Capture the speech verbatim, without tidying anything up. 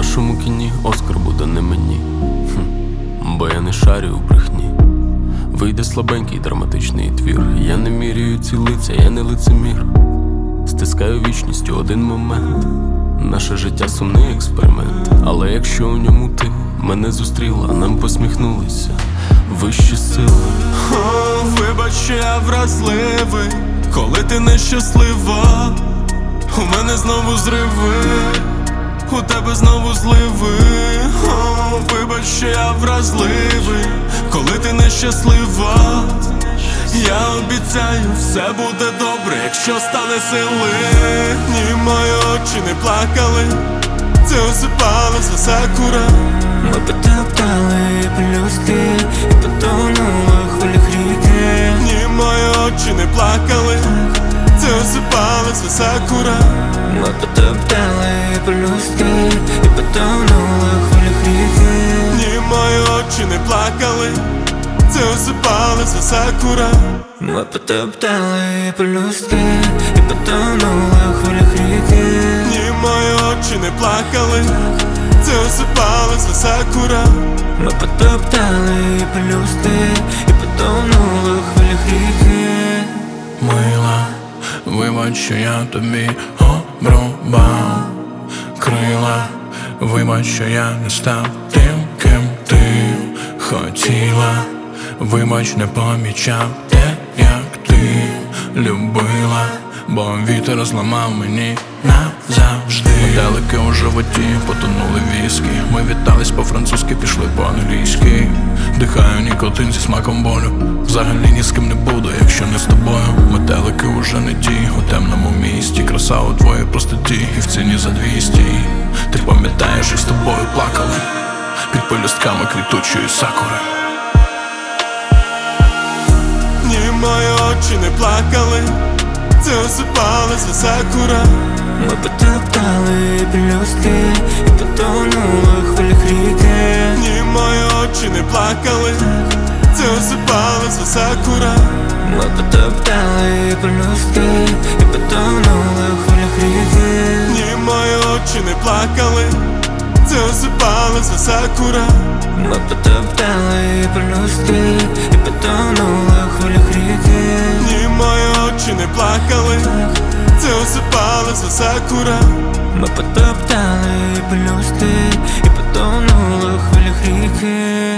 нашому кіні Оскар буде не мені, хм, бо я не шарю у брехні. Вийде слабенький драматичний твір. Я не міряю ці лиця, я не лицемір. Стискаю вічністю один момент. Наше життя сумний експеримент. Але якщо у ньому ти мене зустріла, нам посміхнулися вищі сили. О, вибач, що я вразливий, коли ти нещаслива. У мене знову зриви, у тебе знову зливи. О, вибач, що я вразливий, коли ти нещаслива. Я обіцяю, все буде добре, якщо стане сили. Ні, мої очі не плакали, це осипалася сакура. Ми потоптали пелюстки і потонули в хвилях ріки. Ні, мої очі не плакали, це осипалася сакура. Ми потоптали пелюстки і потонули в хвилях ріки. Ні, мої очі не плакали, це осипалася сакура. Ми потоптали пелюстки і потонули в хвилях ріки. Ні, мої очі не плакали, це осипалася сакура. Ми потоптали пелюстки і потонули в хвилях ріки. Мила, вибач, що я тобі обрубав крила. Вибач, що я не став тим, ким ти хотіла. Вибач, не помічав те, як ти любила, бо вітер зламав мені назавжди. Метелики у животі потонули віскі. Ми вітались по-французьки, пішли по-англійськи. Дихаю нікотин зі смаком болю. Взагалі ні з ким не буду, якщо не з тобою. Метелики уже не ті у темному місті. Краса у твоїй простоті і в ціні за двісті. Ти пам'ятаєш, і з тобою плакали під пелюстками квітучої сакури. Ні, мої очі не плакали, це осипалася сакура. Ми потоптали пелюстки і потонули в хвилях ріки. Ні, мої очі не плакали, це осипалася сакура. Ми потоптали пелюстки і потонули в хвилях ріки. Ні, мої очі не плакали, це осипалася сакура. Ми потоптали пелюстки і потонули в хвилях ріки. Ні, мої очі не плакали, це осипалася сакура. Ми потоптали пелюстки і потонули в хвилях ріки.